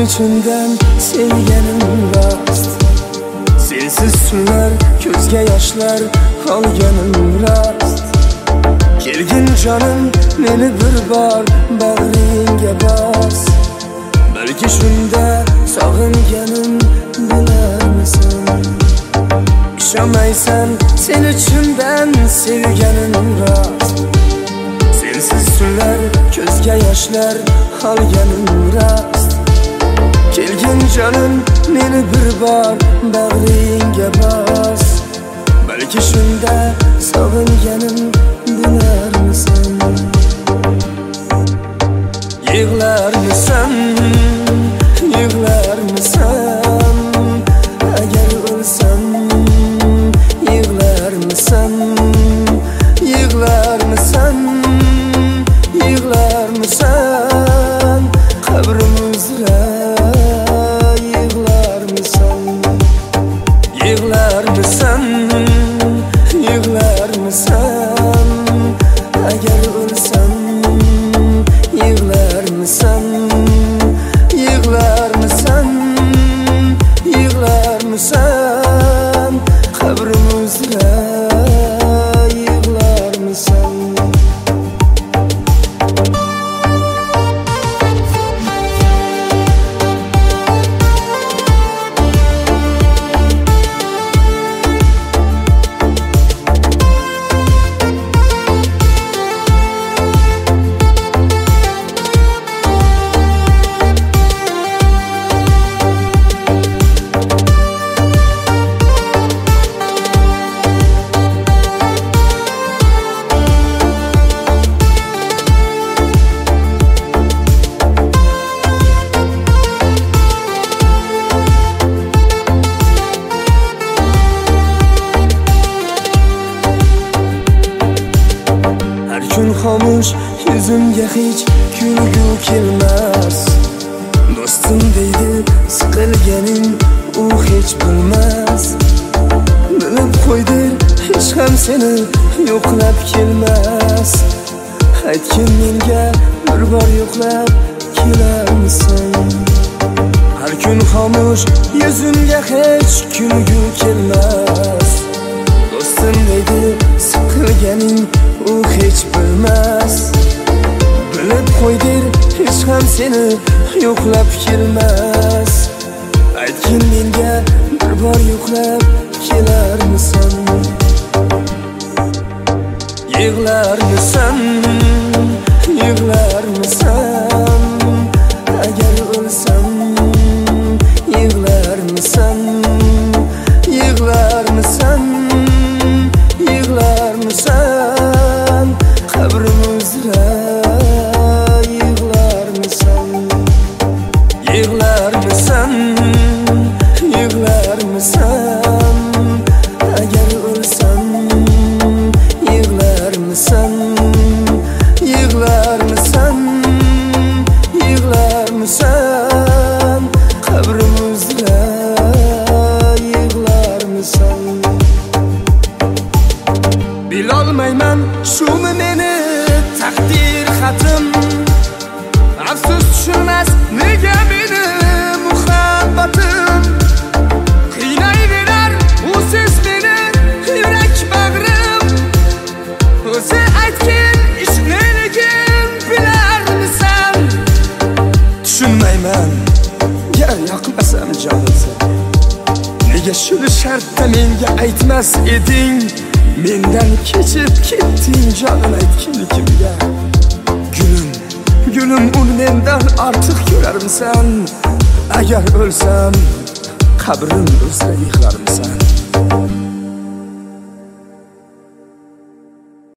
içimden sevgenim rast. Sensiz tunlar, gözge yaşlar alganim rast. Kelgin canım, meni bir bar bag'ringga bas. Belki shunda sog'inganim bilarmisan. İşamaysan sen içimden sevgenim rast. Sensiz tunlar, gözge yaşlar alganim rast. Kelgin canım, meni bir bar bag'ringga bas. Belki shunda sog'inganim bilarmisan. Yig'larmisan, yig'larmisan, agar o'lsam. Yig'larmisan, yig'larmisan, yig'larmisan, qabrim uzra. Yig'larmisan, yig'larmisan, yig'larmisan, agar o'lsam. Yig'larmisan, yig'larmisan, yig'larmisan, qabrim uzra. Yig'larmisan. Kun xomush, yuzimga hech kulgu kelmas. Do'stim deydi, siqilganing u hech bilmas. Bilib qo'ydir, hech ham seni yo'qlab kelmas. Aytgin menga bir bor yo'qlab kelarmisan. Har kun xomush, yuzimga hech kulgu kelmas. Do'stim deydi, siqilganing u hech bilmas. Bilib qo'ydir, hech ham seni yo'qlab kelmas. Aytgin menga bir bor yo'qlab kelarmisan. Yig'larmisan, yig'larmisan, agar o'lsam. Yig'larmisan, yig'larmisan, yig'larmisan, qabrim uzra. Yig'larmisan, yig'larmisan, yig'larmisan, agar o'lsam. Yig'larmisan, yig'larmisan, yig'larmisan, qabrim uzra. Yig'larmisan. Bilolmayman shumi meni taqdir xatim. Afsus tushirmas nega meni muhabbatim. Qiynayverar usiz meni yurak bag'rim. O'zi aytgin ishq nelikin bilarmisan. Tushunmayman, gar yoqmasam jonimsan. Nega shuni shartda menga aytmas eding. Mendan kechib ketding jonim, aytgin kimga. Gulim, gulim, uni mendan ortiq ko'rarmisan. Agar o'lsam, qabrim uzra yig'larmisan.